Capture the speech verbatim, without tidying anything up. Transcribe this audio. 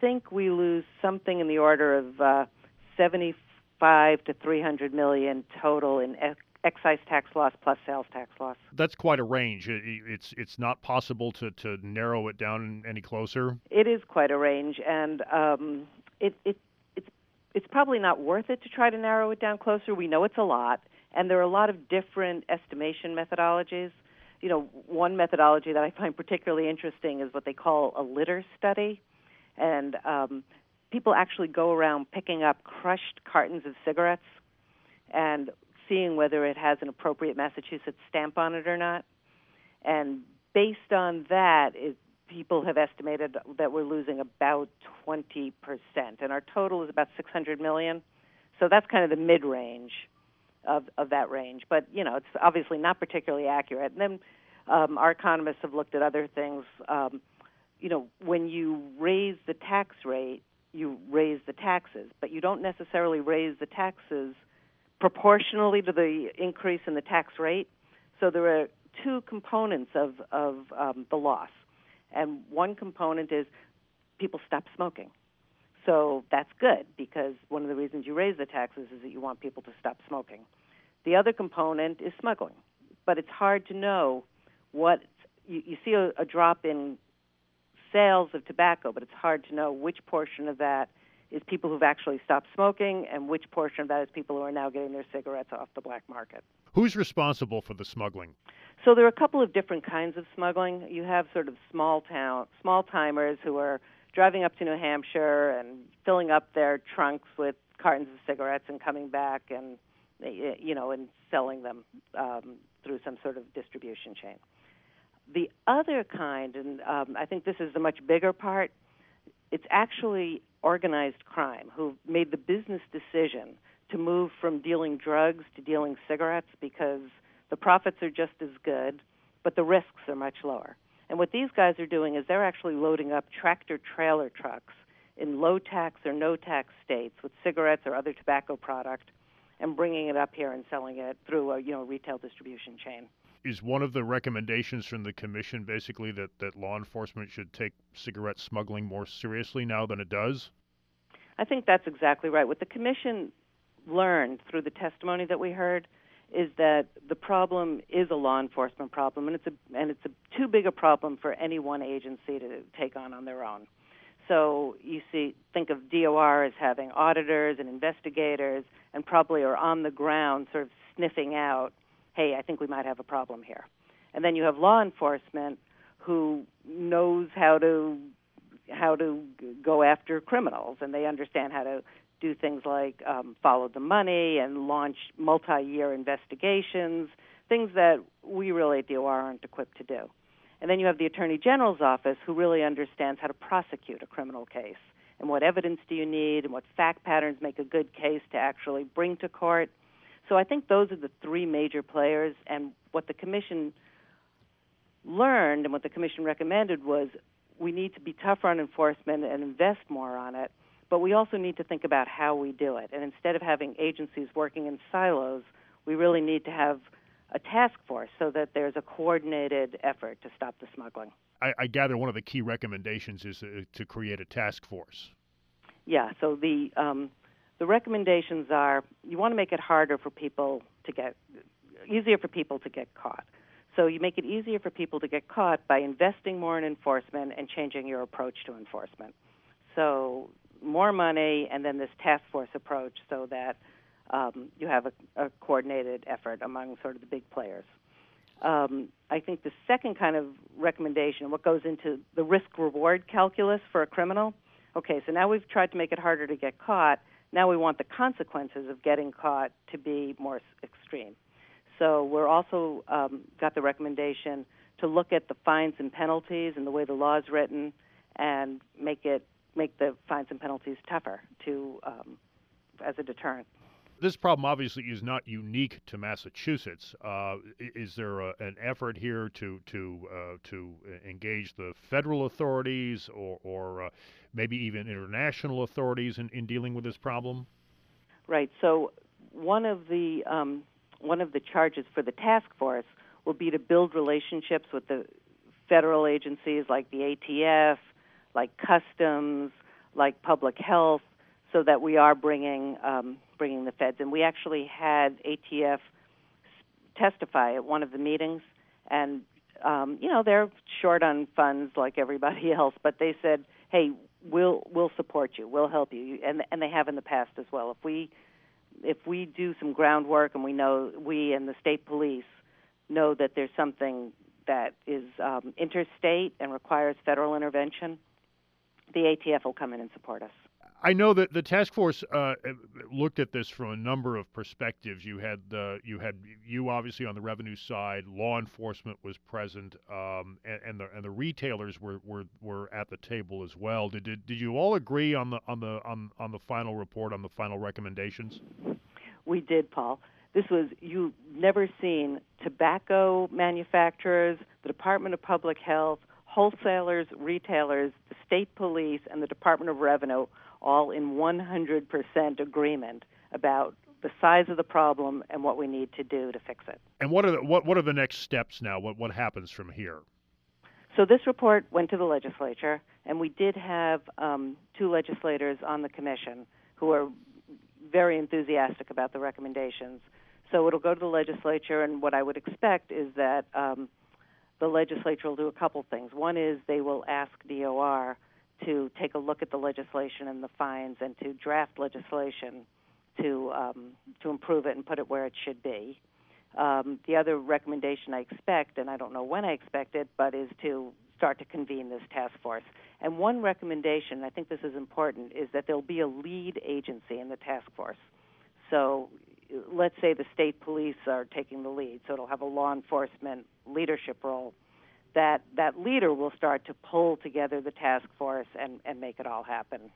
think we lose something in the order of uh, seventy-five to three hundred million total in ex- excise tax loss plus sales tax loss. That's quite a range. It, it's it's not possible to, to narrow it down any closer. It is quite a range, and um, it, it it's it's probably not worth it to try to narrow it down closer. We know it's a lot, and there are a lot of different estimation methodologies. You know, one methodology that I find particularly interesting is what they call a litter study. And um, people actually go around picking up crushed cartons of cigarettes and seeing whether it has an appropriate Massachusetts stamp on it or not. And based on that, it, people have estimated that we're losing about twenty percent. And our total is about six hundred million. So that's kind of the mid-range of, of that range. But, you know, it's obviously not particularly accurate. And then um, our economists have looked at other things. Um, you know, when you raise the tax rate, you raise the taxes, but you don't necessarily raise the taxes proportionally to the increase in the tax rate. So there are two components of, of um, the loss. And one component is people stop smoking. So that's good, because one of the reasons you raise the taxes is that you want people to stop smoking. The other component is smuggling. But it's hard to know what you, you see a, a drop in sales of tobacco, but it's hard to know which portion of that is people who've actually stopped smoking and which portion of that is people who are now getting their cigarettes off the black market. Who's responsible for the smuggling? So there are a couple of different kinds of smuggling. You have sort of small town, small timers who are driving up to New Hampshire and filling up their trunks with cartons of cigarettes and coming back and, you know, and selling them um, through some sort of distribution chain. The other kind, and um, I think this is the much bigger part, it's actually organized crime who made the business decision to move from dealing drugs to dealing cigarettes because the profits are just as good, but the risks are much lower. And what these guys are doing is they're actually loading up tractor-trailer trucks in low-tax or no-tax states with cigarettes or other tobacco product and bringing it up here and selling it through a, you know, retail distribution chain. Is one of the recommendations from the commission basically that, that law enforcement should take cigarette smuggling more seriously now than it does? I think that's exactly right. What the commission learned through the testimony that we heard is that the problem is a law enforcement problem, and it's a and it's a too big a problem for any one agency to take on on their own. So you see, think of D O R as having auditors and investigators, and probably are on the ground sort of sniffing out, hey, I think we might have a problem here. And then you have law enforcement who knows how to how to go after criminals, and they understand how to do things like um, follow the money and launch multi-year investigations, things that we really at D O R aren't equipped to do. And then you have the Attorney General's office, who really understands how to prosecute a criminal case and what evidence do you need and what fact patterns make a good case to actually bring to court. So I think those are the three major players, and what the commission learned and what the commission recommended was we need to be tougher on enforcement and invest more on it, but we also need to think about how we do it. And instead of having agencies working in silos, we really need to have a task force so that there's a coordinated effort to stop the smuggling. I, I gather one of the key recommendations is uh, to create a task force. Yeah, so the um, the recommendations are you want to make it harder for people to get, easier for people to get caught. So you make it easier for people to get caught by investing more in enforcement and changing your approach to enforcement. So more money and then this task force approach so that um, you have a, a coordinated effort among sort of the big players. Um, I think the second kind of recommendation, what goes into the risk-reward calculus for a criminal, okay, so now we've tried to make it harder to get caught. Now we want the consequences of getting caught to be more extreme. So we're also um, got the recommendation to look at the fines and penalties and the way the law is written and make it make the fines and penalties tougher to um, as a deterrent. This problem obviously is not unique to Massachusetts. Uh, is there a, an effort here to to uh, to engage the federal authorities or, or uh, maybe even international authorities in, in dealing with this problem? Right. So one of the um, one of the charges for the task force will be to build relationships with the federal agencies like the A T F, like Customs, like public health, so that we are bringing um, bringing the feds. And we actually had A T F testify at one of the meetings, and um, you know they're short on funds like everybody else, but they said, "Hey, we'll we'll support you, we'll help you," and and they have in the past as well. If we if we do some groundwork and we know we and the state police know that there's something that is um, interstate and requires federal intervention, the A T F will come in and support us. I know that the task force uh, looked at this from a number of perspectives. You had uh, you had you obviously on the revenue side. Law enforcement was present, um, and, and the and the retailers were, were, were at the table as well. Did, did did you all agree on the on the on, on the final report, on the final recommendations? We did, Paul. This was you've never seen tobacco manufacturers, the Department of Public Health, wholesalers, retailers, the state police, and the Department of Revenue all in one hundred percent agreement about the size of the problem and what we need to do to fix it. And what are the, what what are the next steps now? What what happens from here? So this report went to the legislature, and we did have um, two legislators on the commission who are very enthusiastic about the recommendations. So it'll go to the legislature, and what I would expect is that um, the legislature will do a couple things. One is they will ask D O R to take a look at the legislation and the fines and to draft legislation to um, to improve it and put it where it should be. Um, the other recommendation I expect, and I don't know when I expect it, but is to start to convene this task force. And one recommendation, I think this is important, is that there'll be a lead agency in the task force. So let's say the state police are taking the lead, so it'll have a law enforcement leadership role. That that leader will start to pull together the task force and, and make it all happen.